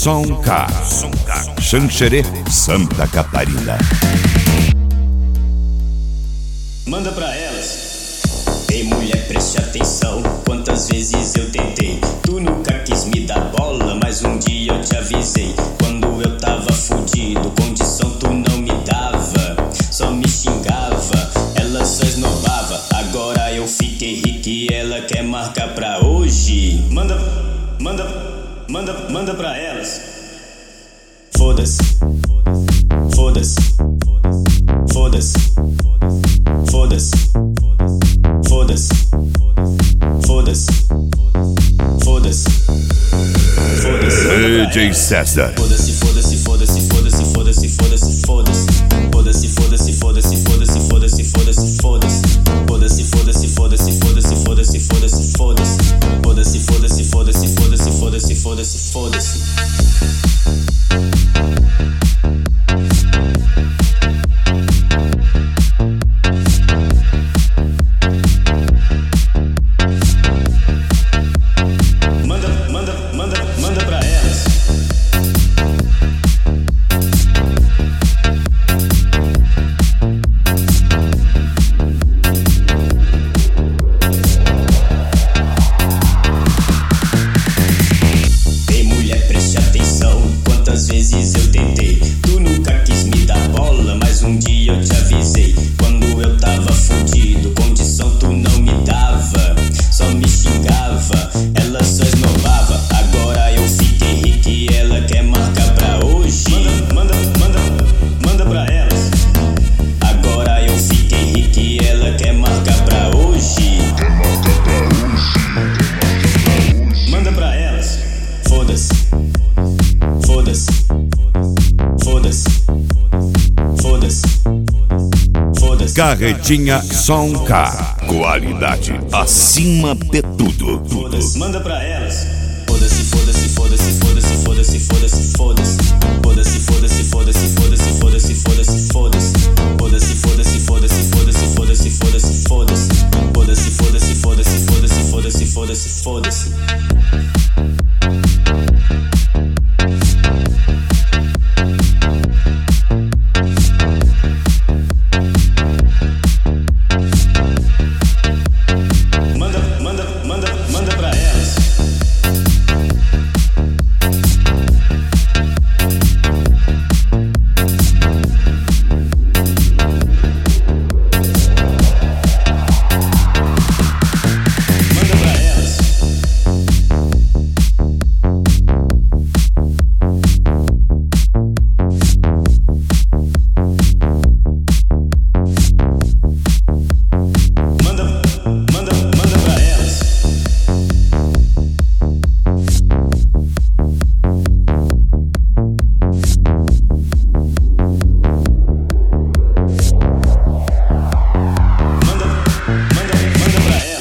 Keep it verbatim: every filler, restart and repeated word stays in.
Soncar, Xanxerê, Santa Catarina. Manda pra elas. Ei mulher, preste atenção, quantas vezes eu tentei. Tu nunca quis me dar bola, mas um dia eu te avisei. Quando eu tava fudido, condição tu não me dava, só me xingava, ela só esnobava. Agora eu fiquei rico e ela quer marcar pra hoje. Manda, manda, manda, manda pra elas. Foda-se, foda-se, foda-se, foda-se, foda-se, foda-se, foda-se, foda-se. D J César. Foda-se, foda-se, foda-se, foda-se, foda-se, foda-se, foda-se. Foda-se, foda-se, foda-se, foda-se, foda-se, foda-se, foda-se. Foda-se, foda-se, foda-se, foda-se, foda-se, foda-se, foda-se. Foda-se, foda-se, foda-se, foda-se, foda-se, foda-se, foda-se. Quantas vezes eu tentei, tu nunca quis me dar bola, mas um dia eu te avisei. Quando eu tava fudido, condição tu não me dava, só me xingava, ela só esnobava. Agora eu fiquei rico e ela quer marcar pra hoje. Manda, manda, manda, manda pra elas. Agora eu fiquei rico e ela quer marcar pra hoje. Manda pra elas. Foda-se, foda-se, foda-se, foda-se, foda-se. Carretinha Soncar, qualidade acima de tudo. Foda-se, manda pra elas. Foda-se, foda-se, foda-se, foda-se, foda-se, foda-se, foda-se. Foda-se, foda-se, foda-se, foda-se, foda-se, foda-se, foda-se.